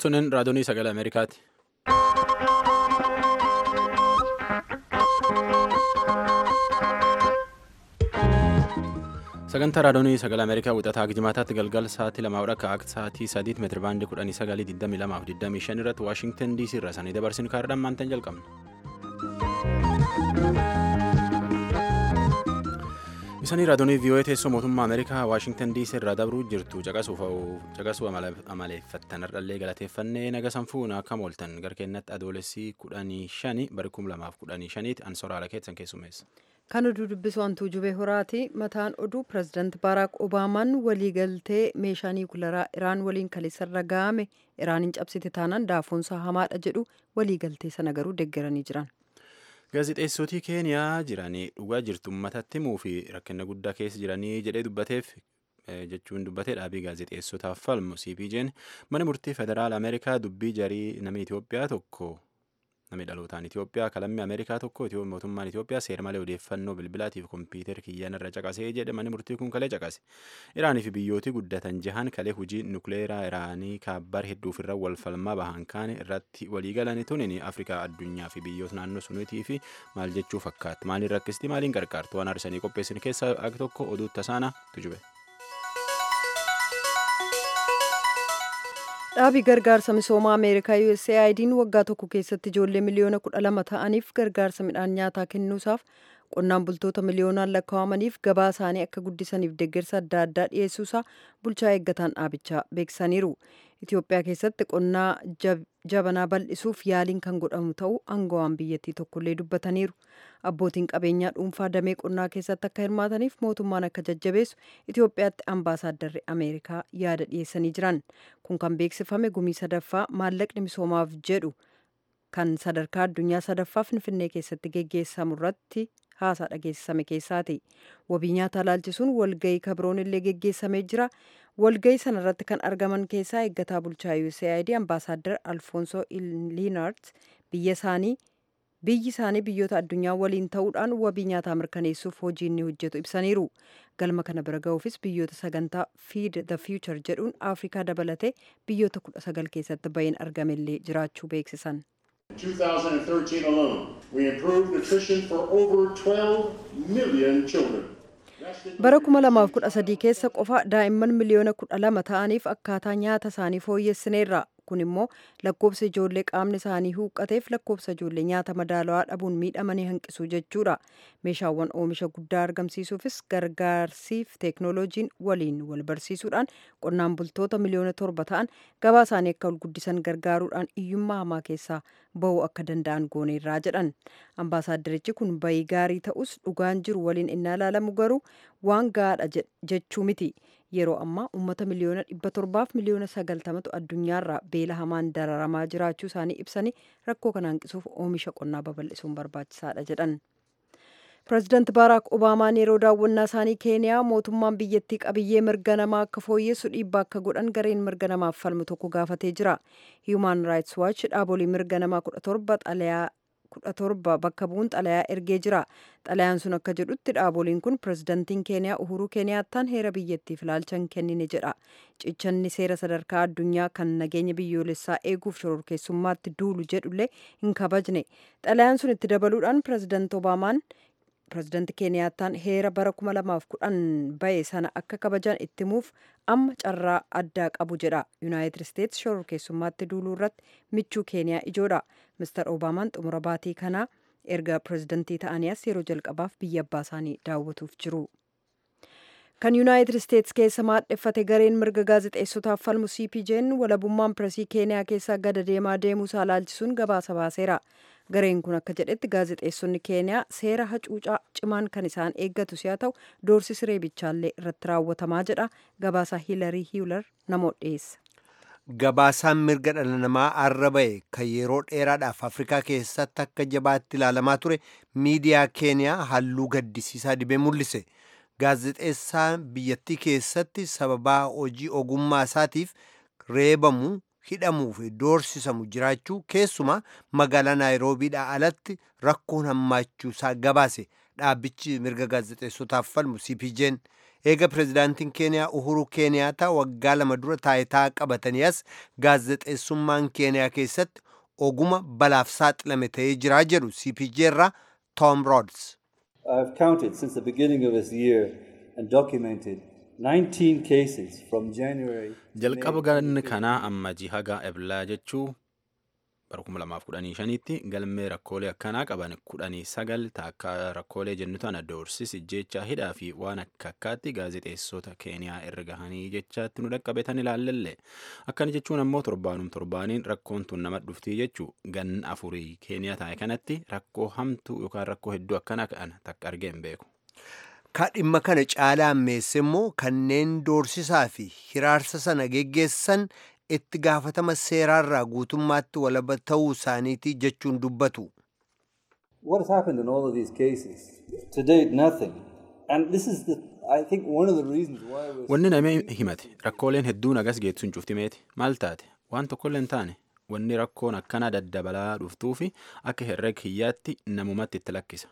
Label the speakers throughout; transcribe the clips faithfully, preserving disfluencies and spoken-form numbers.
Speaker 1: Sunin raadiyoonii sagalee Ameerikaati. Sagantaa raadiyoonii sagalee Ameerikaa wixataa Jimaataatti galgala sa'aatii lamaa akka akka sa'aatii sadiitti meetira baandii kudhanii sagalii digdamii lamaa fi digdamii shan irratti Waashingtan D C irraa sanii dabarsin kaardhaan maantaan jalqabna. Isanii raadiyoonii V O A teessoo mootummaa Ameerikaa Waashingtan D C irraa dabruu jirtu caqasuu amaleeffattan har'allee galateeffannee naga sanfuun akka mooltan garkeennatti adoolessii kudhanii shanii bara kuma lamaaf kudhanii shaniitti ansoraala keessan keessumeessa.
Speaker 2: Kan oduu dubbisu hantuu jubee horaati. Mataan oduu pirezidaanti Baaraak Obaamaan waliigaltee meeshaa niwukilaraa Iraan waliin kaleessarra ga'ame Iraaniin cabsite taanaan daafoonsaa hamaadha jedhu waliigaltee sana garuu deeggaranii jiran.
Speaker 1: Gaazexeessootii Keeniyaa jiranii dhugaa jirtu uummatatti himuu fi rakkina guddaa keessa jiranii jedhee dubbateef jechuun dubbatee dhaabii gaazexeessotaaf falmu C P J'n mana murtii federaala Ameerikaa dubbii jarii nama Itoophiyaa tokko. Namni dhalootaan Itoophiyaa kalammii Ameerikaa tokko mootummaan Itoophiyaa seera malee odeeffannoo bilbilaatiif kompiitara kiyyaan irra caqasee jedhe manni murtii kun kalee caqase. Iraanii fi biyyooti guddatan jahan kalee hojii nukleeraa Iraanii kaabbar hedduuf irra wal falmaa bahan kaane irratti waliigalanii tunin Afrikaa addunyaa fi biyyoota naannoo suniitii fi maal jechuu fakkaata. Maaliin rakkisti maaliin qarqaartu waan arsanii qopheessin keessaa akka tokko oduu tasaanaa tujube.
Speaker 2: Dhaabii gargaarsa misoomaa Ameerikaa U S A I D'n waggaa tokko keessatti ijoollee miliyoona kudha lama ta'aniif gargaarsa midhaan nyaataa kennuusaaf qonnaan bultoota miliyoonaan lakkaa'amaniif gabaa isaanii akka guddisaniif deeggarsa adda addaa dhiyeessuusaa bulchaa eeggataan dhaabichaa beeksisaniiru. Itoophiyaa keessatti qonnaa jabanaa bal'isuuf yaaliin kan godhamu ta'uu aangawaan biyyattii tokkollee dubbataniiru. Abbootiin qabeenyaa dhuunfaa damee qonnaa keessatti akka hirmaataniif mootummaan akka jajjabeessu Itoophiyaatti ambaasaaddarri Ameerikaa yaada dhiyeessanii jiran. Kun kan beeksifame gumii sadaffaa maallaqni misoomaaf jedhu kan sadarkaa addunyaa sadaffaa Finfinnee keessatti geggeessamu irratti haasaa dhageessisame keessaati. Wabii nyaataa ilaalchisuun walgahii kabroon illee geggeessamee jira. Walgahii sana irratti kan argaman keessaa eeggataa bulchaa U S A I D ambaasaadar Alfonso Liinart biyya isaanii biyyi isaanii biyyoota addunyaa waliin ta'uudhaan wabii nyaataa mirkaneessuuf hojii inni hojjetu ibsaniiru. Galma kana bira ga'uufis biyyoota sagantaa Feed the Future jedhuun Afrikaa dabalatee biyyoota kudha sagal keessatti bahin argamellee jiraachuu beeksisan.
Speaker 3: In two thousand thirteen alone, we improved nutrition for over twelve million children.
Speaker 2: Bara kuma lamaaf kudha sadii keessa qofa daa'imman miliyoona kudha lama ta'aniif akkaataa nyaata isaanii fooyyessineerra. Kun immoo lakkoofsa ijoollee qaamni isaanii huqqateef lakkoofsa ijoollee nyaata madaalawaa dhabuun miidhamanii hanqisuu jechuudha. Meeshaawwan oomisha guddaa argamsiisuufis gargaarsiif teeknooloojiin waliin wal barsiisuudhaan qonnaan bultoota miliyoona torba ta'an gabaa isaanii akka ol guddisan gargaaruudhaan hiyyummaa hamaa keessaa bahuu akka danda'an gooneerraa jedhan. Ambaasaadarichi kun bayii gaarii ta'us dhugaan jiru waliin innaa ilaalamu garuu waan gaadha jechuu miti. Yeroo ammaa uummata miliyoona dhibba torbaaf miliyoona sagaltamatu addunyaarraa beela hamaan dararamaa jiraachuu isaanii ibsanii rakkoo kana hanqisuuf oomisha qonnaa babal'isuun barbaachisaadha jedhan. Pireezidaanti Baaraak Obaamaan yeroo daawwannaa isaanii Keeniyaa mootummaan biyyattii qabiyyee mirga namaa akka fooyyessu dhiibbaa akka godhan gareen mirga namaaf falmu tokko gaafatee jira. Human Rights Watch dhaabolee mirga namaa kudha torba xalayaa kudha torba bakka bu'uun xalayaa ergee jira. Xalayaan sun akka jedhutti dhaaboliin kun pireezidaantiin Keeniyaa Uhuruu Keeniyaattaan heera biyyattiif ilaalcha hin kennine jedha. Cichanni seera sadarkaa addunyaa kan nageenya biyyoolessaa eeguuf shororkeessummaatti duulu jedhullee hin kabajne. Xalayaan sun itti dabaluudhaan pireezidaanti Obaamaan pireezidaanti Keeniyaattaan heera bara kuma lamaaf kudhan bahe sana akka kabajan itti himuuf amma carraa addaa qabu jedha. Yuunaayitid Isteetsi shororkeessummaatti duuluu irratti michuu Keeniyaa ijoodha. Mister Obaamaan xumura baatii kanaa erga pireezidaantii ta'aniis yeroo jalqabaaf biyya abbaa isaanii daawwatuuf jiru. Kan Yuunaayitid Isteetsi keessa maadheffate gareen mirga gaazexeessotaaf falmu C P J'n walabummaan pireesii Keeniyaa keessaa gada deemaa deemuusaa ilaalchisuun gabaasa baaseera. Gareen kun akka jedhetti gaazexeessonni Keeniyaa seera hacuucaa cimaan kan isaan eeggatu si'a ta'u doorsisi reebichaallee irratti raawwatamaa jedha. Gabaasa Hiilarii Hiilar namoota dhiyeessa.
Speaker 4: Gabaasaan mirga dhala namaa arra ba'e kan yeroo dheeraadhaaf Afrikaa keessatti akka jabaatti ilaalamaa ture miidiyaa Keeniyaa halluu gaddisiisaa dibee mul'ise. Gaazexeessaan biyyattii keessatti sababaa hojii ogummaa isaatiif reebamu hidhamuu fi doorsisamu jiraachuu keessumaa magaalaa Naayiroobiidhaa alatti rakkoon hammaachuusaa gabaase dhaabbichi mirga gaazexeessotaaf falmu C P J'n. Eega pireezidaantiin Keeniyaa Uhuru Keeniyaataa waggaa lama dura taayitaa qabatanii as gaazexeessummaan Keeniyaa keessatti oguma balaaf saaxilame ta'ee jiraa jedhu C P J irraa Tom Rhodes.
Speaker 5: I've counted since the beginning of this year and documented nineteen cases from January.
Speaker 1: Jalqaba ganna kanaa amma jihaga eblaa jechuu bara kuma lamaaf kudhanii shaniitti galmee rakkoolee akkanaa qaban kudhanii sagal taakka rakkoolee jennu tana doorsisi jecha hidhaa fi waan akka akkaatti gaazexeessota Keeniyaa irra gahanii jechaatti nu dhaqqabetan ilaallalle. Akkana jechuun ammoo torbaanum torbaaniin rakkoon tun nama dhuftii jechuu ganna afurii Keeniyaa taa'e kanatti rakkoo hamtuu yookaan rakkoo hedduu akkana kana takka argee hin beeku.
Speaker 4: Ka dhimma kana caalaa ammeesse immoo kanneen doorsisaa fi hiraarsa sana geggeessan itti gaafatama seeraarraa guutummaatti walaba ta'uu isaaniiti jechuun dubbatu.
Speaker 5: What has happened in all of these cases? To date, nothing. And this is, the, I think, one of the reasons why we're...
Speaker 1: Wanni namee himate rakkooleen hedduun agas geetsuun cufti meeti maal taate waan tokkollee hin taane wanni rakkoon akkana daddabalaa dhuftuu fi akka herreg hiyyaatti namumatti itti lakkisa.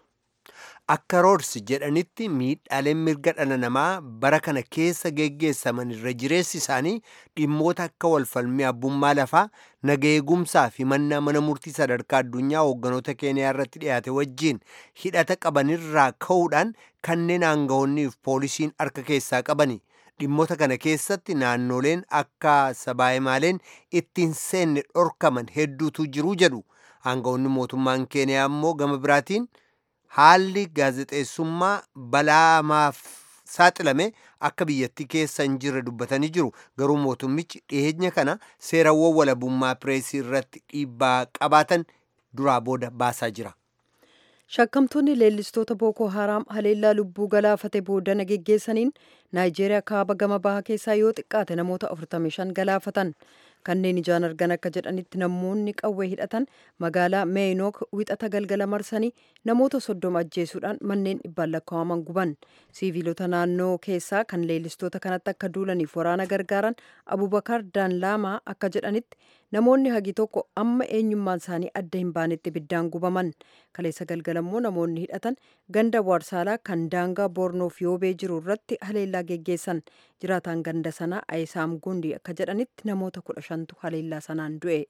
Speaker 4: Akka Rhodes jedhanitti miidhaaleen mirga dhala namaa bara kana keessa geggeessaman irra jireessi isaanii dhimmoota akka walfalmii abbummaa lafaa naga eegumsaa fi mannaa mana murtii sadarkaa addunyaa hoogganoota Keeniyaa irratti dhiyaate wajjiin hidhata qabanirraa ka'uudhaan kanneen aangawoonniif poolisiin harka keessaa qabani. Dhimmoota kana keessatti naannoleen akka sabaayimaaleen ittiin seenne dhorkaman hedduutu jiru jedhu. Aangawoonni mootummaan Keeniyaa immoo gama biraatiin haalli gaazexeessummaa balaamaaf saaxilame akka biyyattii keessa hin jirre dubbatanii jiru. Garuu mootummichi dhiyeenya kana seerawwan walabummaa pireesii irratti dhiibbaa qabaatan duraa booda baasaa jira.
Speaker 2: Shakkamtoonni leellistoota Booko Haraam haleellaa lubbuu galaafate boodana geggeessaniin Naayijeeriyaa kaaba gama bahaa keessaa yoo xiqqaate namoota afurtamii shan galaafatan. Kanneen ijaan argan akka jedhanitti namoonni qawwee hidhatan magaalaa Meeyinook wixata galgala marsanii namoota soddoma ajjeesuudhaan manneen dhibbaan lakkaa'aman guban. Siiviilota naannoo keessaa kan leellistoota kanatti akka duulaniif waraana gargaaran Abubakar Daanlaamaa akka jedhanitti namoonni hagi tokko amma eenyummaan isaanii adda hin baanetti ibiddaan gubaman. Kaleessa galgala immoo namoonni hidhatan ganda Waarsaalaa kan daangaa Boornoof Yoobee jiru irratti haleellaa geggeessan. Jiraataan ganda sanaa Ayisaam Gundi akka jedhanitti namoota kudha shantu haleellaa sanaan du'e.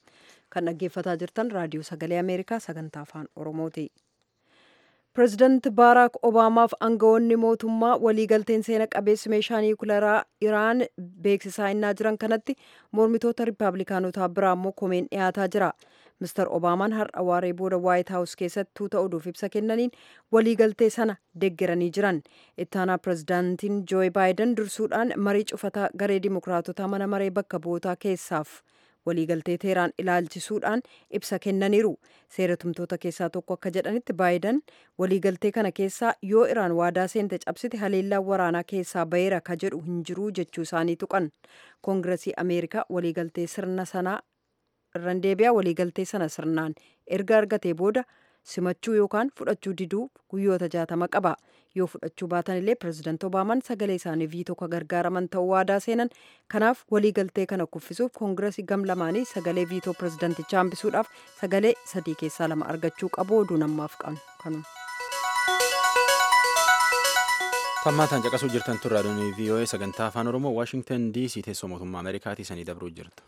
Speaker 2: Kan dhaggeeffataa jirtan raadiyoo sagalee Ameerikaa sagantaa afaan Oromooti. Pireezidaanti Baaraak Obaamaaf aangawoonni mootummaa waliigalteen seena qabeessi meeshaa niikuleeraa Iraan beeksisaa innaa jiran kanatti mormitoota Riippaabilikaanotaa biraa immoo komeen dhiyaataa jira. Mister Obaamaan har'a waaree booda Waayit Haawus keessatti tuuta oduuf ibsa kennaniin waliigaltee sana deeggaranii jiran. Ittaanaa pireezidaantiin Jooyi Baayiden dursuudhaan marii cufataa garee Dimookiraatotaa mana maree bakka bu'ootaa keessaaf waliigaltee Teeraan ilaalchisuudhaan ibsa kennaniiru. Seeratumtoota keessaa tokko akka jedhanitti Baayiden waliigaltee kana keessaa yoo Iraan waadaa seente cabsite haleellaan waraanaa keessaa baheera ka jedhu hin jiru jechuu isaanii tuqan. Koongiresii Ameerikaa waliigaltee sirna sanaa irraan deebi'aa waliigaltee sana sirnaan erga argatee booda simachuu yookaan fudhachuu diduu guyyoota jaatama qaba. Yoo fudhachuu baatan illee pireezidaanti Obaamaan sagalee isaanii viitoo ka gargaaraman ta'uu waadaa seenan. Kanaaf waliigaltee kana kuffisuuf koongiresii gam lamaanii sagalee viitoo pireezidaantichaa hambisuudhaaf sagalee sadii keessaa lama argachuu qabu oduu namaaf qabnu.
Speaker 1: Tammaataan caqasuu jirtan tun raadiyoon V O A sagantaa afaan Oromoo Waashingtan D C teessoo mootummaa Ameerikaatii sanii dabruu jirtu.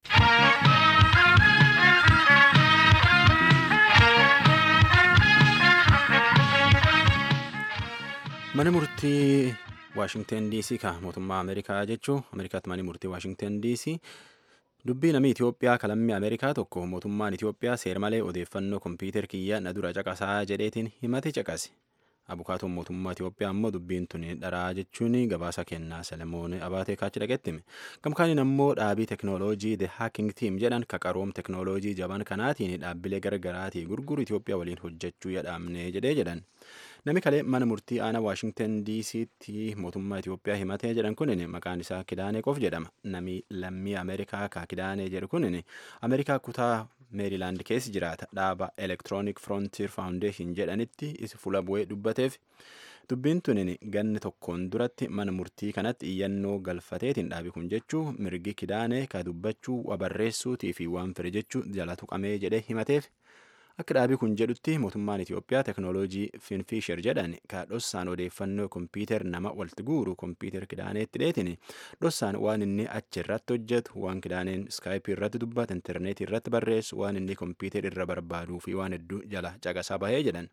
Speaker 1: Mana murtii Waashingtan D C ka mootummaa Ameerikaa jechuun Ameerikaatti mana murtii Waashingtan D C dubbii namni Itoophiyaa kalammii Ameerikaa tokko mootummaan Itoophiyaa seera malee odeeffannoo kompiitar kiyyaa na dura caqasaa jedheetiin himate caqase. Abukaatoon mootummaa Itoophiyaa ammoo dubbiin tun dharaa jechuun gabaasa kennaa Selemoon Abaatee kaachi dhaqetti hime. Gamkaaniin ammoo dhaabii teknooloojii The Hacking Team jedhan kaqaroom teknooloojii jaban kanaatiin dhaabbilee gargaraatii gurguru Itoophiyaa waliin hojjechuu yadhaamne jedhee jedhan. Nami kalee mana murtii aanaa Waashingtan D C'tti mootummaa Itoophiyaa himatee jedhan kunin maqaan isaa Kidaanee Qof jedhama. Nami lammii Ameerikaa ka Kidaanee jedhu kunin Ameerikaa kutaa Meerilaand keessa jiraata. Dhaaba Electronic Frontier Foundation jedhanitti isa fuula bu'ee dubbateef dubbiin tunin ganni tokkoon duratti mana murtii kanatti iyyannoo galfateetiin dhaabi kun jechuu mirgi Kidaanee ka dubbachuu wabarreessuutii fi waan fire jechuu jala tuqamee jedhee himateef Akka dhaabii kun jedhutti mootummaan Itoophiyaa teknooloojii Finfisher jedhan ka dhossaan odeeffannoo kompiitar nama walitti guuru kompiitar kidaaneetti dheetini dhossaan waan inni achi irratti hojjetu waan kidaaneen iskaayipii irratti dubbata intarneetii irratti barreessu waan inni kompiitar irra barbaaduu fi waan hedduu jala caqasaa bahee jedhan.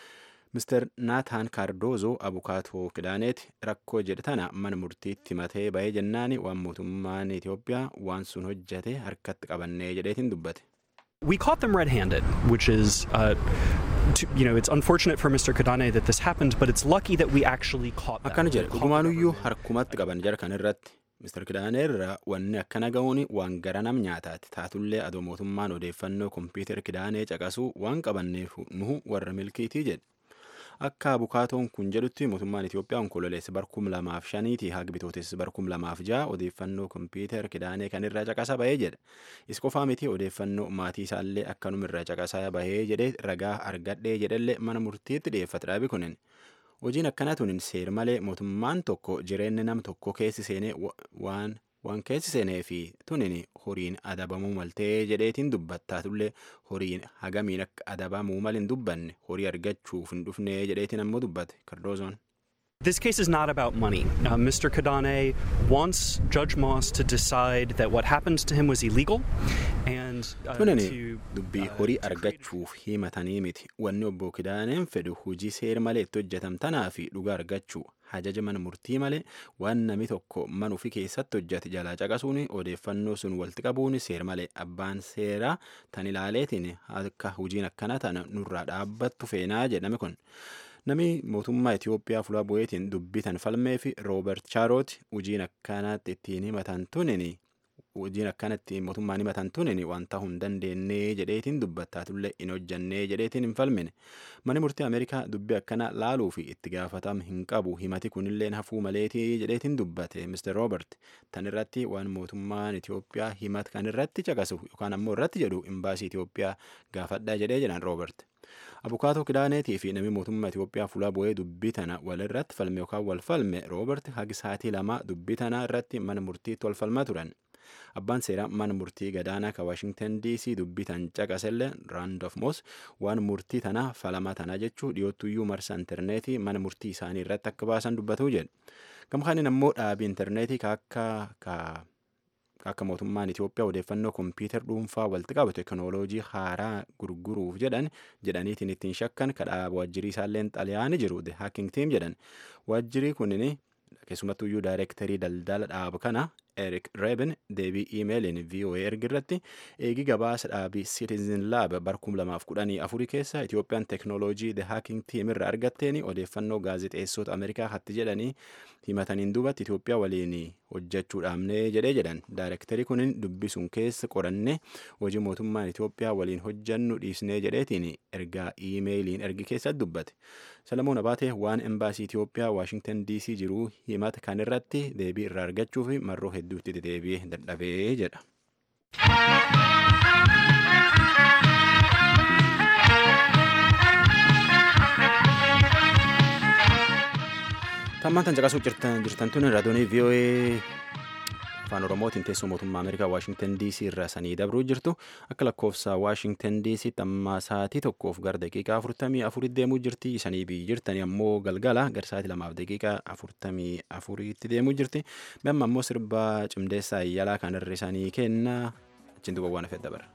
Speaker 1: Mister Naataan Kaardoozo abukaatoo kidaaneeti rakkoo jedhe tana mana murtiitti himatee bahee jennaani waan mootummaan Itoophiyaa waan sun hojjete harkatti qabannee jedheetiin dubbate.
Speaker 6: We caught them red-handed, which is, uh, to, you know, it's unfortunate for Mister Kidane that this happened, but it's lucky that we actually caught them.
Speaker 1: Akkana jedhe dhugumaanuyyuu harkumatti qaban jara kan irratti Mister Kidane irra wanni akkana ga'uuni waan gara nam nyaataati taatullee adoo mootummaan odeeffannoo kompiitar Kidaanee caqasuu waan qabanneef nuhu warra milkiitii jedhe. Akka abukaatoon kun jedhutti mootummaan Itoophiyaa onkololeessa barkum lamaaf shaniitii haga bitootessa barkum lamaaf ja'a odeeffannoo kompiitar Kidaanee kan irraa caqasa bahee jedha. Is qofaa miti odeeffannoo maatii isaallee akkanuma irraa caqasaa bahee jedhee ragaa argadhee jedhallee mana murtiitti dhiyeeffate dhaabi kunin. Hojiin akkana tunin seer malee mootummaan tokko jireenya nam tokko keessi seenee waan waan keessi seenee fi tunin horiin adabamuu maltee jedheetiin dubbattaatullee horiin hagamiin akka adabamuu mal hin dubbanne horii argachuuf hin dhufne jedheetiin ammoo dubbate Kardoozoon.
Speaker 6: This case is not about money. Uh, Mister Kidane wants Judge Moss to decide that what happened to him was illegal and uh,
Speaker 1: to dubbii horii argachuuf himatanii miti. Wanni obbo Kidaaneen fedhu hojii seer malee itti hojjetamtanaa fi dhugaa argachuu hajaja mana murtii malee waan nami tokko mana ofii keessatti hojjete jalaa caqasuun odeeffannoo sun walitti qabuun seer malee abbaan seeraa tan ilaaleetiin akka hojiin akkana tana nurraa dhaabbattu feenaa jedhame kun. Nami mootummaa Itoophiyaa fuula bu'eetiin dubbitan falmee fi Roobert Chaaroot hojiin akkanatti ittiin himatan tunini hojiin akkanatti mootummaan himatan tunini wanta hin dandeenye jedheetiin dubbattaatullee hin hojjannee jedheetiin hin falmine. Mani murtii Ameerikaa dubbii akkana laaluu fi itti gaafatama hin qabu himati kunillee hafuu maleetii jedheetiin dubbate Mister Roobert tan irratti waan mootummaan Itoophiyaa himat kan irratti caqasu yookaan ammoo irratti jedhu imbaasii Itoophiyaa gaafadhaa jedhee jedhan Roobert. Abukaatoo Kidaaneetii fi namni mootummaa Itoophiyaa fuula bu'ee dubbii tana wal irratti falme yookaan wal falme Roobert hagi saatii lama dubbii tana irratti mana murtiitti wal falmaa turan. Abbaan seeraa mana murtii gadaanaa ka Washington D C dubbii tan caqasellee Randolph Moss waan murtii tana falama tana jechuu dhiyootuyyuu marsa intarneetii mana murtii isaanii irratti akka baasan dubbatuu jedhe. Gamkaaniin ammoo dhaabii intarneetii ka akka ka akka mootummaan Itoophiyaa odeeffannoo kompiitar dhuunfaa walitti qabu teknooloojii haaraa gurguruuf jedhan jedhaniitiin ittiin shakkan kadhaa waajjirii isaallee xaliyaani jiru the hacking team jedhan waajjirii kunin keessumattuyyuu daayirektarii daldala dhaaba kana Eric Reben deebii iimeeliin V O A ergirratti eegi gabaasa dhaabii Citizen Lab barkum lamaaf kudhanii afurii keessa Itoophiyaan teknooloojii the hacking team irra argatteeni odeeffannoo gaazexeessota Ameerikaa hatti jedhanii himataniin duubatti Itoophiyaa waliin hojjechuu dhaabnee jedhee jedhan daayirektarii kunin dubbisuun keessa qoranne hojii mootummaan Itoophiyaa waliin hojjannu dhiisnee jedheetiin ergaa iimeeliin ergi keessatti dubbate. Salamoon Abaatee waan embaasii Itoophiyaa Washington D C jiru himata kan irratti deebii irraa argachuu fi marroo hedduutti deebi'ee dadhabee jedha. Tammaan tan caqasuu jirtan jirtan tun raadiyoonii V O A afaan Oromootiin teessoo mootummaa Ameerikaa Washington D C irraa sanii dabruu jirtu akka lakkoofsa Washington D C tammaa sa'aatii tokkoof gara daqiiqaa afurtamii afurii deemuu jirti sanii biyyi jirtanii ammoo galgala gara sa'aatii lamaaf daqiiqaa afurtamii afuriitti deemuu jirti amma ammoo sirbaa cimdeessaa yaalaa kan irra isaanii kenna achiin duuba waan hafee dabara.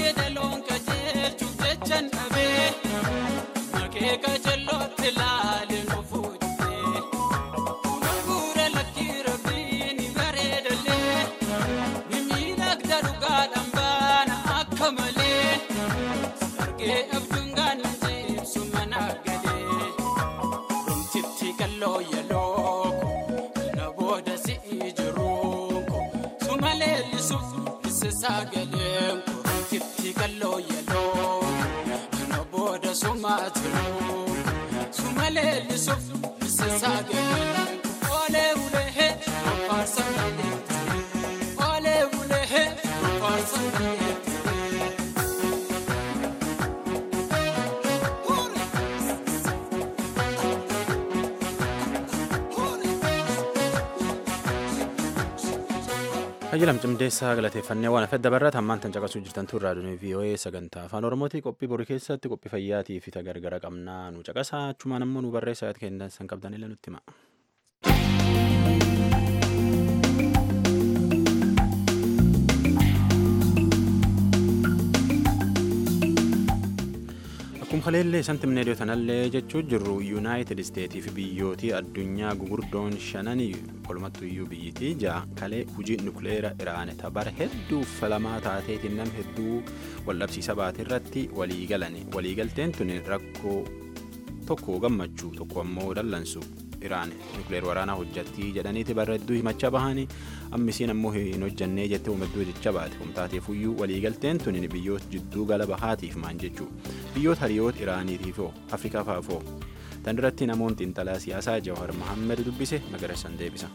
Speaker 7: Kaka jallo tilal sagaleen titti kalloo yeloo no booda sumaatuloo sumalee lisuuf misa sagaleen olee ulee faarsa malee olee ulee faarsa malee.
Speaker 1: Ajjalam cimdeessaa galateeffannee waan afedda barraata ammaan tan caqasuu jirtan turraa dunii V O A sagantaa afaan Oromootii qophii borii keessatti qophii fayyaatii fi gargara qabnaa nu caqasaa achumaan ammoo nu barreessaa yaad kennan san qabdan illee nutti hima. Akkuma kaleellee santi mineediyoo tanallee jechuu jirru yuunaayitid isteetii fi biyyootii addunyaa gugurdoon shananii walumattu iyyuu biyyittii ja'a kalee hujii nukleera Iraan bara hedduu falamaa taateetiin nam hedduu waldhabsiisa baate irratti walii galani waliigalteen tun rakkoo tokko gammachuu tokko ammoo dallansu Iraan nukleer waraanaa hojjattii jedhaniiti bara hedduu himachaa bahanii ammisiin ammoo hin hojjannee jettee uumadduu jecha baate humtaateef iyyuu waliigalteen tun biyyoota jidduu gala bahaatiif maan jechuu biyyoota hariyoota Iraaniitiifoo Afrikaa faafoo tan irratti namoonni xiinxalaa siyaasaa Jawahar Mohammed dubbise magareessan deebisa.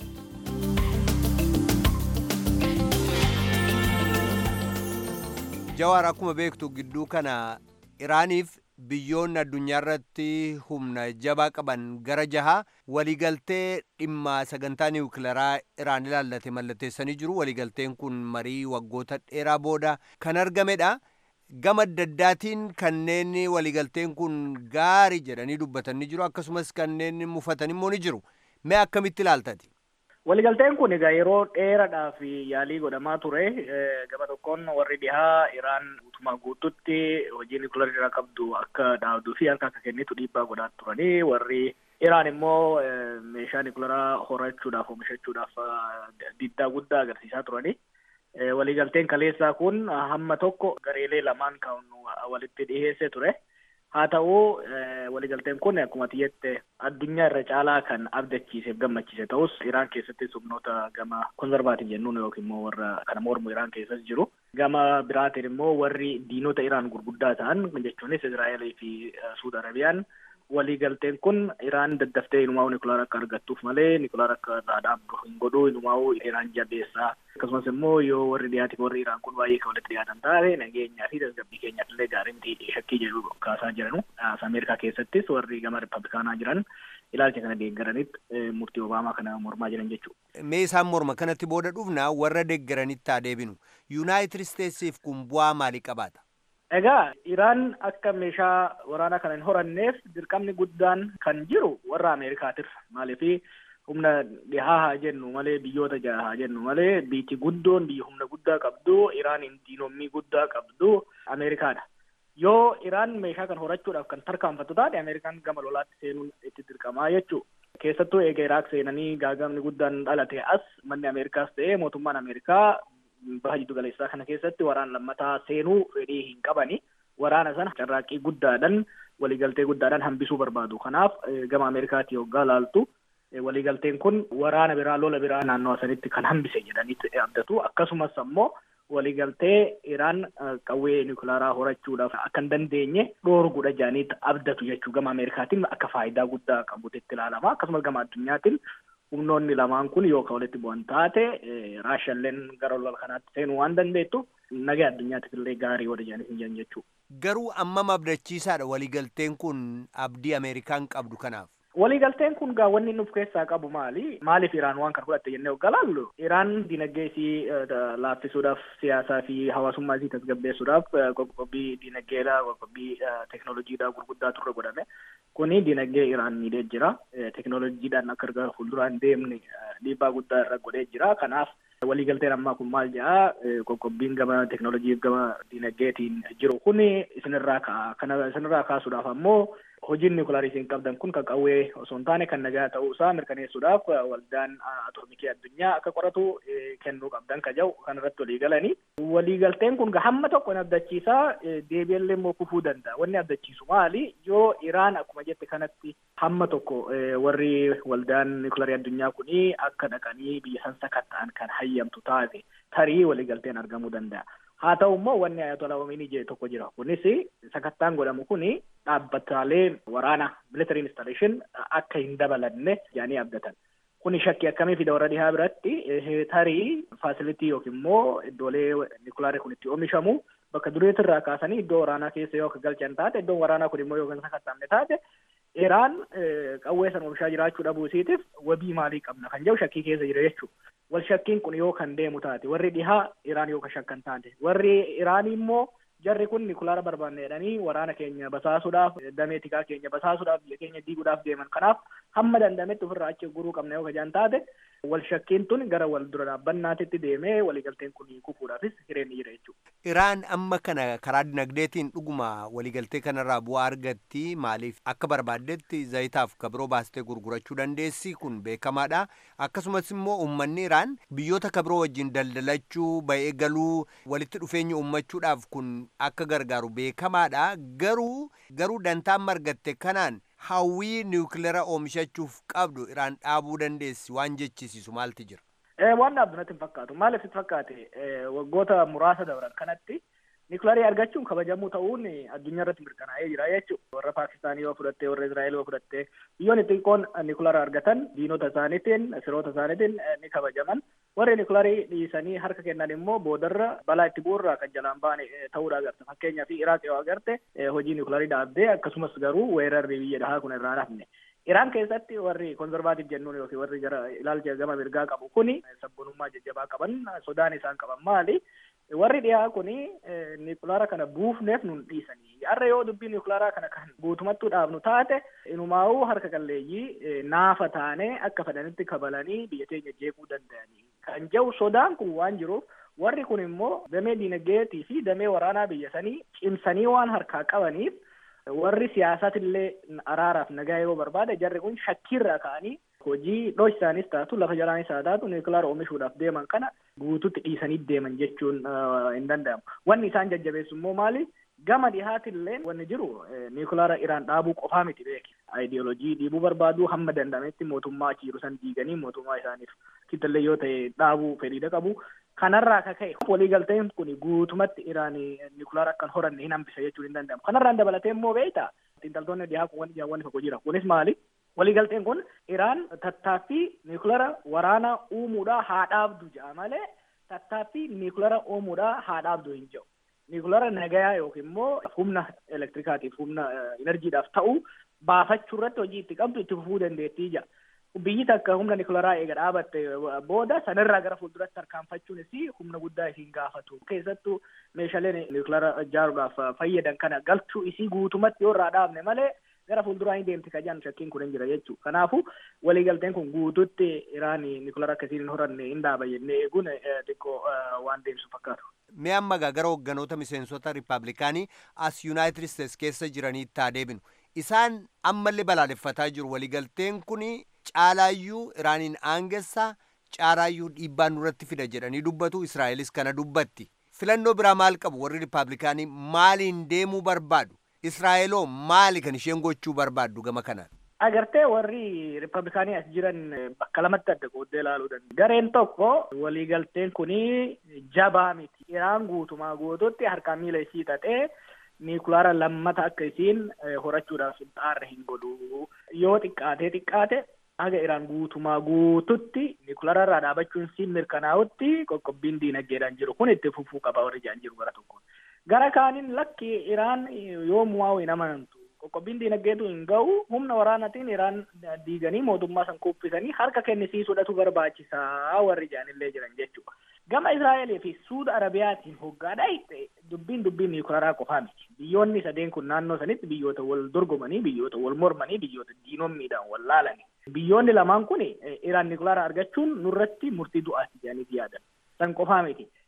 Speaker 4: Jawahar akkuma beektu gidduu kana Iraaniif biyyoonni addunyaa irratti humna jabaa qaban gara jaha waliigaltee dhimma sagantaa niwukileeraa Iraan ilaallate mallatteessanii jiru. Waliigalteen kun marii waggoota dheeraa booda kan argamedha. Gama adda addaatiin kanneen waliigalteen kun gaarii jedhanii dubbatanii jiru akkasumas kanneen mufatan immoo ni jiru. Mee akkamitti ilaaltati?
Speaker 8: Waliigalteen kun egaa yeroo dheeraadhaaf yaalii godhamaa ture. Gama tokkoon warri dhihaa Iraan guutumaa guututti hojii niwukileeraa irraa qabdu akka dhaabduu fi harka akka kennitu dhiibbaa godhaa turanii warri Iraan immoo meeshaa niwukileeraa horachuudhaaf oomishachuudhaaf diddaa guddaa agarsiisaa turanii. Waliigalteen kaleessaa kun hamma tokko gareelee lamaan kan walitti dhiheessee ture. Haa ta'uu waliigalteen kun akkuma tiyyette addunyaa irra caalaa kan abdachiiseef gammachiise ta'us Iraan keessatti humnoota gama konservaatiin jennuun yookiin immoo warra kana mormu Iraan keessas jiru. Gama biraatiin immoo warri diinota Iraan gurguddaa ta'an jechuunis Israa'eelii fi Suud Arabiyaan waliigalteen kun Iraan daddaftee inumaa niwukileeraa akka argattuuf malee niwukileeraa akka irraa dhaabdu hin godhu inumaa Iraan jabeessaa. Akkasumas immoo yoo warri dhiyaatiif warri Iraan kun baay'ee kan walitti dhiyaatan taate nageenyaa fi tasgabbii keenyaaf illee gaariin shakkii jedhu kaasaa jiranu. Ameerikaa keessattis warri gama Rippablikaanaa jiran ilaalcha kana deeggaranitti murtii Obaamaa kana mormaa jiran jechuudha.
Speaker 4: Mee isaan morma kanatti booda dhufna warra deeggaranitti haa deebinu. Yuunaayitid Isteetsiif kun bu'aa maalii qabaata?
Speaker 8: Egaa Iraan akka meeshaa waraanaa kana hin horanneef dirqamni guddaan kan jiru warra Ameerikaatirra. Maaliif humna dhihaa haa jennu malee biyyoota jaha haa jennu malee biyyi guddoon biyya humna guddaa qabdu Iraaniin diinoomii guddaa qabdu Ameerikaadha. Yoo Iraan meeshaa kan horachuudhaaf kan tarkaanfattu taate Ameerikaan gama lolaatti seenuun itti dirqamaa jechuudha. Keessattuu eega Iraaq seenanii gaagamni guddaan dhalate as manni Ameerikaas ta'ee mootummaan Ameerikaa baha jiddu galeessaa kana keessatti waraana lammataa seenuu fedhii hin qabani. Waraana sana carraaqqii guddaadhaan waliigaltee guddaadhaan hambisuu barbaadu. Kanaaf gama Ameerikaatti yoggaa laaltu waliigalteen kun waraana biraa lola biraa naannoo sanitti kan hambise jedhanitti abdatu. Akkasumas ammoo waliigaltee Iraan qawwee niwukileeraa horachuudhaaf akka hin dandeenye dhoorguudha jedhaniitti abdatu jechuu gama Ameerikaatiin akka faayidaa guddaa qabutti ilaalama. Akkasumas gama addunyaatiin humnoonni lamaan kun yoo walitti bu'an taate Raashiyaalleen gara lola kanaatti seenuu waan dandeettu nagaa addunyaatiif illee gaarii wada jedhanii hin jiran jechuudha.
Speaker 4: Garuu ammam abdachiisaadha waliigalteen kun abdii Ameerikaan qabdu kanaaf?
Speaker 8: Waliigalteen kun gaa wanni nuuf keessaa qabu maali? Maaliif Iraan waan kana fudhatte jennee hoggaa laallu? Iraan dinagdee isii laaffisuudhaaf siyaasaa fi hawaasummaa isii tasgabbeessuudhaaf qoqqobbii dinagdeedhaa qoqqobbii teekinooloojiidhaa gurguddaa turre godhame. Kuni dinagdee Iraan miidhee jira. Teekinooloojiidhaan akka erga fuulduraan deemne dhiibbaa guddaa irra godhee jira. Kanaaf waliigalteen ammaa kun maal jedhaa qoqqobbiin gama teekinooloojii gama dinagdeetiin jiru kun isinirraa ka'a. Kana isinirraa kaasuudhaaf ammoo hojiin niwukilarii isin qabdan kun kan qawwee osoo hin taane kan nagaa ta'uu isaa mirkaneessuudhaaf waldaan atoomikii addunyaa akka qoratu kennuu qabdan ka jedhu kanarratti walii galanii. Waliigalteen kun hamma tokko ni abdachiisaa deebi'ellee immoo kufuu danda'a. Wanni abdachiisu maali? Yoo Iraan akkuma jette kanatti hamma tokko warri waldaan niwukilarii addunyaa kuni akka dhaqanii biyya san sakatta'an kan hayyamtu taate tarii waliigalteen argamuu danda'a. Haa ta'u immoo wanni Ayatollah Khomeini jedhe tokko jira. Kunis sakattaan godhamu kuni dhaabbataalee waraana military installation akka hin dabalanne jedhanii abdatan. Kuni shakkii akkamii fida warra dhihaa biratti tarii faasilitii yookiin immoo iddoolee niwukilarii kun itti oomishamu bakka duriitti irraa kaasanii iddoo waraanaa keessa yoo akka galchan taate iddoon waraanaa kun immoo yoo kan sakattaamne taate Iraan qawwee san oomishaa jiraachuu dhabuu isiitiif wabii maalii qabna kan jedhu shakkii keessa jira jechuudha. Wal shakkiin kun yoo kan deemu taate warri dhihaa Iraan yoo kan shakkan taate warri Iraanii immoo jarri kun niwukilaara barbaanne jedhanii waraana keenya basaasuudhaaf damee tikaa keenya basaasuudhaaf biyya keenya diiguudhaaf deeman kanaaf hamma dandametti ofirraa achi guruu qabna yoo kajaan taate wal shakkiin tun gara wal dura dhaabbannaatitti deemee waliigalteen kun kufuudhaafis hireen jira jechuudha.
Speaker 4: Iraan amma kana karaa dinagdeetiin dhuguma waliigaltee kanarraa bu'aa argatti maaliif akka barbaaddetti zayitaaf kabiroo baastee gurgurachuu dandeessi kun beekamaadha. Akkasumas immoo uummanni Iraan biyyoota kabiroo wajjin daldalachuu ba'ee galuu walitti dhufeenya uummachuudhaaf kun akka gargaaru beekamaadha. Garuu garuu dantaan margatte kanaan hawwii niwukileera oomishachuuf qabdu Iraan dhaabuu dandeessi waan jechisiisu maalti jira?
Speaker 8: Waan dhaabdu natti hin fakkaatu. Maaliif itti fakkaate waggoota muraasa dabran kanatti niwukilarii argachuun kabajamuu ta'uun addunyaa irratti mirkanaa'ee jira jechuudha. Warra Paakistaanii yoo fudhattee warra Israa'eel yoo fudhattee biyyoonni xiqqoon niwukilarii argatan diinota isaaniitiin firoota isaaniitiin ni kabajaman. Warri niwukilarii dhiisanii harka kennan immoo boodarra balaa itti bu'urraa kan jalaan baane ta'uudha agarta. Fakkeenyaaf Iraaq yoo agarte hojii niwukilarii dhaabdee akkasumas garuu weerarri biyya dhahaa kun irraa hafne. Iraan keessatti warri konservaatiif jennuun yookiin warri gara ilaalcha gama mirgaa qabu kuni sabboonummaa jajjabaa qaban sodaan isaan qaban maali? Warri dhiyaa kuni niwukilaara kana buufneef nun dhiisanii. Har'a yoo dubbii niwukilaaraa kana kan guutumattuu dhaabnu taate inumaa'uu harka qalleeyyii naafa taanee akka fedhanitti kabalanii biyya teenya jeequu danda'anii. Kan jedhu sodaan kun waan jiruuf warri kun immoo damee diinagdeetii fi damee waraanaa biyya sanii cimsanii waan harkaa qabaniif warri siyaasatillee araaraaf nagaa yoo barbaade jarri kun shakkiirraa ka'anii hojii dhoksaanis taatu lafa jalaanis haa taatu niwukilaara oomishuudhaaf deeman kana guututti dhiisanii deeman jechuun hin danda'amu. Wanni isaan jajjabeessu immoo maali? Gama dhihaatillee wanni jiru niwukilaara Iraan dhaabuu qofaa miti beeki. Ayidiyoolojii dhiibuu barbaadu hamma danda'ametti mootummaa achiiru san diiganii mootummaa isaaniif kittallee yoo ta'e dhaabuu fedhiidha qabu. Kanarraa ka ka'e waliigalteen kun guutumatti Iraan niwukilaara akkan horanne hin hambisa jechuun hin danda'amu. Kanarraan dabalatee immoo beektaa xiinxaltoonni dhihaa kun wanni jaawwanni tokko jira. Kunis maali? Waliigalteen kun Iraan tattaaffii niwukilaara waraanaa uumuudhaa haa dhaabdu jedha malee tattaaffii niwukilaara uumuudhaa haa dhaabdu hin jedhu. Niwukilaara nagayaa yookiin immoo humna elektirikaatiif humna enerjiidhaaf ta'u baafachuu irratti hojii itti qabdu itti fufuu dandeettii jira. Biyyi takka humna niwukilaraa eega dhaabatte booda sanarraa gara fuulduratti tarkaanfachuunis humna guddaa isiin gaafatu. Keessattuu meeshaaleen niwukilaara ijaaruudhaaf fayyadan kana galchuu isii guutumatti yoo irraa dhaabne malee gara fuulduraa hin deemti ka jedhan shakkiin kun hin jira jechuudha. Kanaafuu waliigalteen kun guututti Iraan niwukilaara akkasiin hin horanne hin dhaaba jennee eeguun xiqqoo waan deemsu fakkaatu.
Speaker 4: Mee amma gara hogganoota miseensota Riippaabilikaanii as Yuunaayitid Isteets keessa jiraniitti haa deebinu. Isaan ammallee balaaleffataa jiru waliigalteen kun caalaayyuu Iraaniin aangessaa caalaayyuu dhiibbaa nurratti fida jedhanii dubbatu. Israa'elis kana dubbatti. Filannoo biraa maal qabu warri Riippaabilikaanii maaliin deemuu barbaadu? Israa'eloo maali kan isheen gochuu barbaaddu gama kanaan?
Speaker 8: Agartee warri Riippaabilikaanii as jiran bakka lamatti adda qooddee ilaaluu danda'a. Gareen tokko waliigalteen kuni jabaa miti. Iraan guutumaa guututti harkaan miila isii xaxee niwukilaara lammata akka isiin horachuudhaaf xaarra hin godhu. Yoo xiqqaatee xiqqaate haga Iraan guutumaa guututti niwukilaara irraa dhaabachuun siin mirkanaa'utti qoqqobbiin diinagdeedhaan jiru kun itti fufuu qaba warri jedhan jiru gara tokkoon. Gara kaaniin lakki Iraan yoo mu'aa'u hin amanantu. Qoqqobbiin diinagdeetu hin ga'u humna waraanatiin Iraan diiganii mootummaa san kuffisanii harka kennisiisuudhatu barbaachisaa warri jedhanillee jiran jechuudha. Gama Israa'eelii fi Suud Arabiyaatiin hoggaadhaa dubbiin dubbiin niwukilaraa qofaa miti. Biyyoonni sadeen kun naannoo sanitti biyyoota wal dorgomanii, biyyoota wal mormanii, biyyoota diinommiidhaan wal laalanii. Biyyoonni lamaan kun Iraan niwukilaara argachuun nurratti murtii du'aati jedhanii yaadan. San qofaa miti.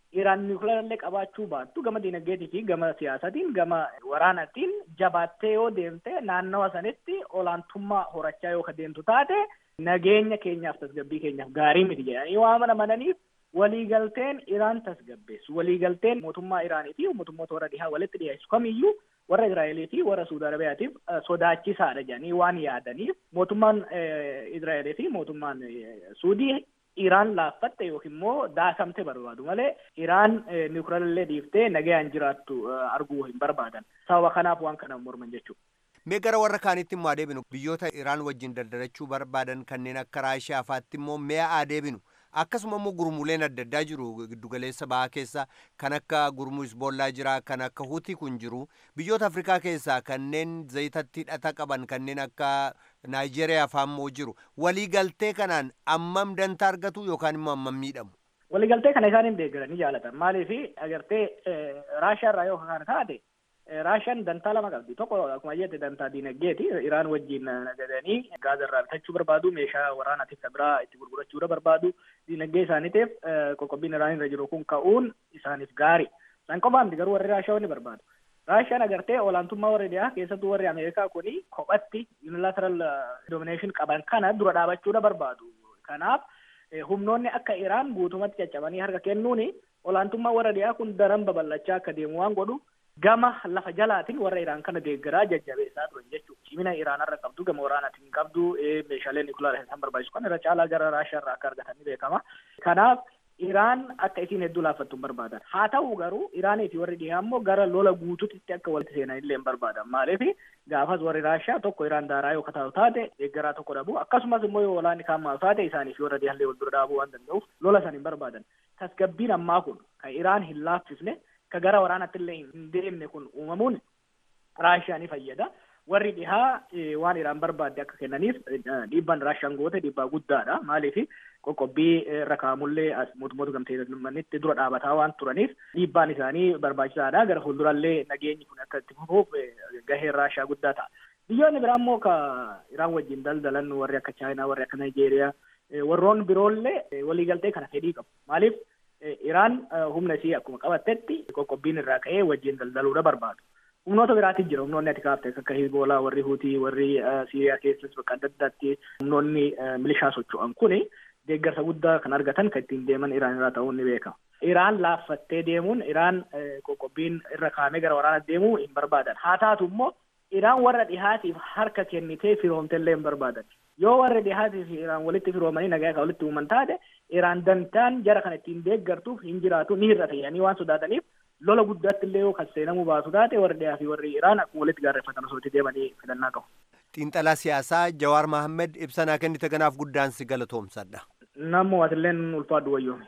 Speaker 8: Iraan niwukileerallee qabaachuu baattu gama dinagdeetii fi gama siyaasaatiin gama waraanaatiin jabaattee yoo deemte naannawa sanitti olaantummaa horachaa yoo deemtu taate nageenya keenyaaf tasgabbii keenyaaf gaarii miti jedhanii waan amananiif waliigalteen Iraan tasgabbeessu. Waliigalteen mootummaa Iraanii fi mootummoota warra dhihaa walitti dhiyeessu kamiyyuu warra Israa'elii fi warra Suudi Arabiyaatiif sodaachisaadha jedhanii waan yaadaniif mootummaan Israa'elii fi mootummaan Suudii Iraan laaffatte yookiin immoo daakamte barbaadu malee Iraan niwukileerallee dhiiftee nagayaan jiraattu arguu hin barbaadan. Sababa kanaaf waan kana morman jechuudha.
Speaker 4: Mee gara warra kaanitti immoo adeebinu biyyoota Iraan wajjin daldalachuu barbaadan kanneen akka Raashiyaa fa'aatti immoo mee adeebinu akkasuma immoo gurmuuleen adda addaa jiru giddugaleessa bahaa keessa kan akka gurmuu Hizbollaa jira kan akka Hutii kun jiru biyyoota Afrikaa keessaa kanneen zayitatti hidhata qaban kanneen akka Naayijeeriyaa fa'ammoo jiru waliigaltee kanaan ammam dantaa argatu yookaan immoo ammam miidhamu.
Speaker 8: Waliigaltee kana isaan hin deeggaranii jaalatan maaliif agartee Raashiyaa irraa yoo kana taate Raashiyaan dantaa lama qabdi. Tokko akkuma jette dantaa dinagdeeti. Iraan wajjin nagadanii gaaza irraa bitachuu barbaadu, meeshaa waraanaatiif kan biraa itti gurgurachuu barbaadu. Dinagdee isaaniitiif qoqqobbiin Iraan irra jiru kun ka'uun isaaniif gaari. Isaan qofaa miti garuu warri Raashiyaa ni barbaadu. Raashiyaan agartee olaantummaa warri dhiyaa keessattuu warri Ameerikaa kuni kophatti unilateral domination qaban kana dura dhaabachuu barbaadu. Kanaaf humnoonni akka Iraan guutumatti caccabanii harka kennuuni olaantummaa warra dhiyaa kun daran babal'achaa akka deemu waan godhu gama lafa jalaatiin warra Iraan kana deeggaraa jajjabeessaa turan jechuudha. Cimina Iraan irra qabdu gama waraanaatiin hin qabdu meeshaalee niwukileeraa isaan barbaachisu kan irra caalaa gara Raashiyaa irraa akka argatanii beekama. Kanaaf Iraan akka isiin hedduu laaffattu hin barbaadan. Haa ta'u garuu Iraanii fi warri dhiyaa immoo gara lola guutuutti akka walitti seenan illee hin barbaadan. Maaliif gaafas warri Raashiyaa tokko Iraan daaraa yoo kataatu taate deeggaraa tokko dhabu akkasumas immoo yoo walaanni kaammaa taate isaanii fi warra dhiyaallee wal dura dhaabuu waan danda'uuf lola san hin barbaadan. Tasgabbiin ammaa kun kan Iraan hin laaffisne ka gara waraanatti illee hin deemne kun uumamuun Raashiyaa ni fayyada. Warri dhihaa waan Iraan barbaadde akka kennaniif dhiibbaan Raashiyaan goote dhiibbaa guddaadha. Maaliif qoqqobbii irra kaa'amullee mootummoota gamtoomanitti dura dhaabataa waan turaniif dhiibbaan isaanii barbaachisaadha. Gara fuuldurallee nageenyi kun akka itti fufuuf gaheen Raashiyaa guddaa ta'a. Biyyoonni biraa immoo ka Iraan wajjin daldalan warri akka Chaayinaa, warri akka Naayijeeriyaa, warroon biroollee waliigaltee kana fedhii qabu. Maaliif Iraan humna isii akkuma qabattetti qoqqobbiin irraa ka'ee wajjin daldaluudha barbaadu. Humnoota biraatiin jira. Humnoonni ati kaafte akka Hizbollaa, warri Hutii, warri Siiriyaa keessas bakka adda addaatti humnoonni milishaa socho'an kuni deeggarsa guddaa kan argatan kan ittiin deeman Iraan irraa ta'uun ni beekama. Iraan laaffattee deemuun Iraan qoqqobbiin irra kaa'amee gara waraanaatti deemuu hin barbaadan. Haa taatu immoo Iraan warra dhihaatiif harka kennitee firoomtellee hin barbaadan. Yoo warra dhihaatiif Iraan walitti firoomanii nagaa kan walitti uuman taate Iraan dantaan jara kan ittiin deeggartuuf hin jiraatu ni hir'ata jedhanii waan sodaataniif lola guddaatti illee yoo kan seenamuu baatu taate warri dhihaa fi warri Iraan akkuma walitti gaarreeffatan osoo itti deemanii filannaa qabu.
Speaker 4: Xiinxalaa siyaasaa Jawaar Mohaammed ibsa kennite kanaaf guddaan si galatoomsadha.
Speaker 8: Nammoo atilleen ulfaadhu wayyoome.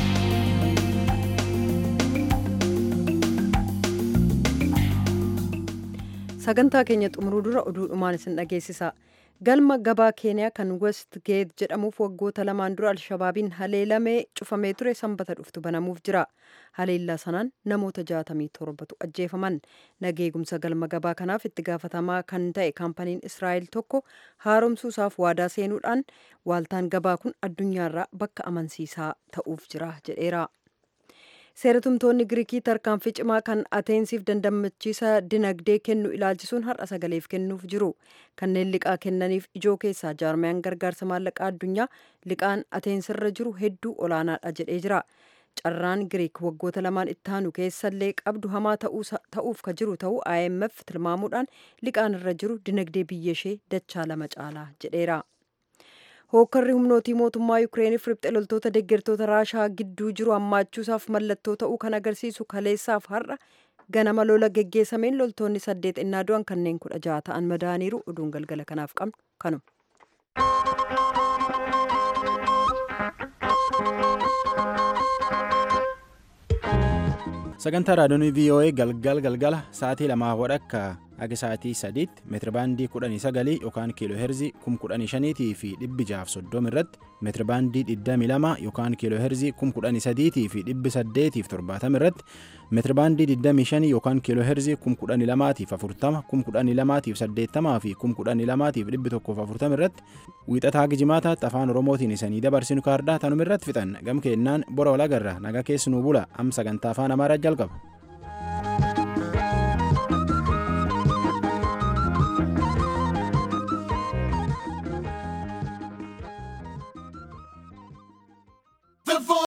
Speaker 2: Sagantaa keenya xumuruu dura oduudhumaan isin dhageessisa. Galma gabaa Keeniyaa kan West Gate jedhamuuf waggoota lamaan dura Alshabaabiin haleelamee cufamee ture sanbata dhuftu banamuuf jira. Haleellaa sanaan namoota jaatamii torbatu ajjeefaman. Nageegumsa galma gabaa kanaaf itti gaafatamaa kan ta'e kaampaniin Israa'el tokko haaromsuusaaf waadaa seenuudhaan waaltaan gabaa kun addunyaarraa bakka amansiisaa ta'uuf jira jedheera. Seeratumtoonni Giriikii tarkaanfii cimaa kan Ateensiif dandamachiisa dinagdee kennu ilaalchisuun har'a sagaleef kennuuf jiru. Kanneen liqaa kennaniif ijoo keessaa jaarmiyaan gargaarsa maallaqaa addunyaa liqaan Ateensirra jiru hedduu olaanaadha jedhee jira. Carraan Giriik waggoota lamaan ittaanu keessallee qabdu hamaa ta'uuf ka jiru ta'uu I M F tilmaamuudhaan liqaan irra jiru dinagdee biyyashee dachaa lama caalaa jedheera. Hookkarri humnootii mootummaa Yukireeniif riphxe loltoota deeggartoota Raashaa gidduu jiru hammaachuusaaf mallattoo ta'uu kan agarsiisu kaleessaaf har'a ganama lola geggeessameen loltoonni saddeet innaa du'an kanneen kudha jaha ta'an madaaniiru. Oduun galgala kanaaf qabnu kanuma.
Speaker 1: Sagantaa raadiyoon V O A galgal galgala sa'aatii lamaa wadhakka haga sa'aatii sadiitti meetirabaandii kudhanii sagalii yookaan kiiloo heerzii kum kudhanii shaniitii fi dhibbi jaaf soddoma irratti meetirabaandii digdamii lama yookaan kiiloo heerzii kum kudhanii sadiitii fi dhibbi saddeetiif torbaatama irratti meetirabaandii digdamii shanii yookaan kiiloo heerzii kum kudhanii lamaatiif afurtama kum kudhanii lamaatiif saddeettamaa fi kum kudhanii lamaatiif dhibbi tokkoof afurtama irratti wiixataa haga jimaataatti afaan oromootiin isanii dabarsinu kaardaa tanuma irratti fixan gam keennaan bora walagarra nagaa keessanuu bula am sagantaa afaan amaaraa jalqaba.